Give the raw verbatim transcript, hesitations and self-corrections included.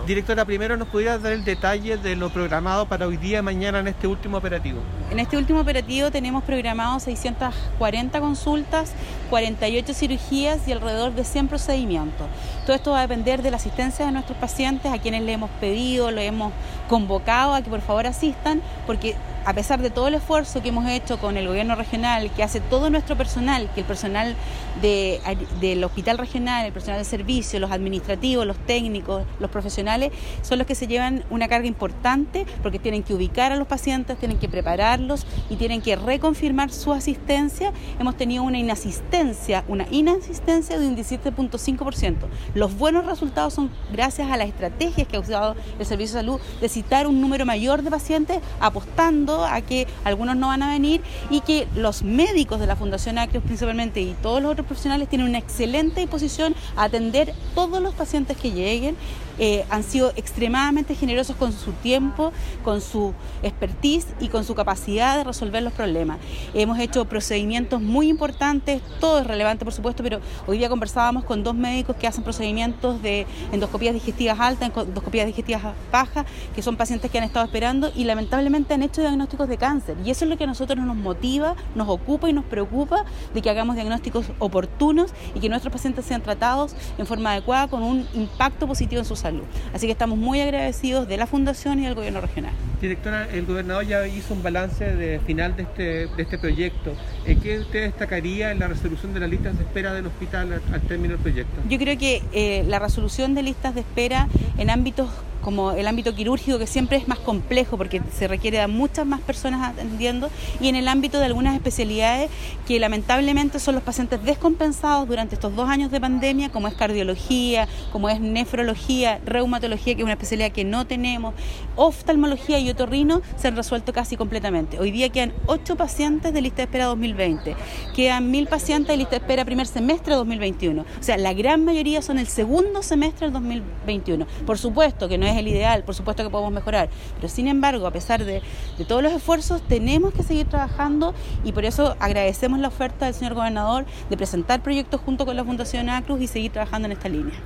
Directora, primero nos pudiera dar el detalle de lo programado para hoy día y mañana en este último operativo. En este último operativo tenemos programado seiscientas cuarenta consultas, cuarenta y ocho cirugías y alrededor de cien procedimientos. Todo esto va a depender de la asistencia de nuestros pacientes, a quienes le hemos pedido, lo hemos convocado a que por favor asistan, porque a pesar de todo el esfuerzo que hemos hecho con el gobierno regional, que hace todo nuestro personal, que el personal de, del hospital regional, el personal de servicio, los administrativos, los técnicos, los profesionales, son los que se llevan una carga importante porque tienen que ubicar a los pacientes, tienen que prepararlos y tienen que reconfirmar su asistencia. Hemos tenido una inasistencia, una inasistencia de un diecisiete punto cinco por ciento. Los buenos resultados son gracias a las estrategias que ha usado el Servicio de Salud de citar un número mayor de pacientes, apostando a que algunos no van a venir y que los médicos de la Fundación Acreos principalmente y todos los otros profesionales tienen una excelente disposición a atender todos los pacientes que lleguen. Eh, han sido extremadamente generosos con su tiempo, con su expertise y con su capacidad de resolver los problemas. Hemos hecho procedimientos muy importantes, todo es relevante por supuesto, pero hoy día conversábamos con dos médicos que hacen procedimientos de endoscopías digestivas altas, endoscopías digestivas bajas, que son pacientes que han estado esperando y lamentablemente han hecho diagnósticos de cáncer. Y eso es lo que a nosotros nos motiva, nos ocupa y nos preocupa, de que hagamos diagnósticos oportunos y que nuestros pacientes sean tratados en forma adecuada con un impacto positivo en su salud. Así que estamos muy agradecidos de la Fundación y del Gobierno regional. Directora, el gobernador ya hizo un balance de final de este, de este proyecto. ¿Qué usted destacaría en la resolución de las listas de espera del hospital al, al término del proyecto? Yo creo que eh, la resolución de listas de espera en ámbitos como el ámbito quirúrgico, que siempre es más complejo porque se requiere a muchas más personas atendiendo, y en el ámbito de algunas especialidades que lamentablemente son los pacientes descompensados durante estos dos años de pandemia, como es cardiología, como es nefrología, reumatología, que es una especialidad que no tenemos, oftalmología y otorrino, se han resuelto casi completamente. Hoy día quedan ocho pacientes de lista de espera dos mil veinte, quedan mil pacientes de lista de espera primer semestre de dos mil veintiuno, o sea, la gran mayoría son el segundo semestre del dos mil veintiuno. Por supuesto que no es el ideal, por supuesto que podemos mejorar, pero sin embargo, a pesar de, de todos los esfuerzos, tenemos que seguir trabajando y por eso agradecemos la oferta del señor gobernador de presentar proyectos junto con la Fundación Acruz y seguir trabajando en esta línea.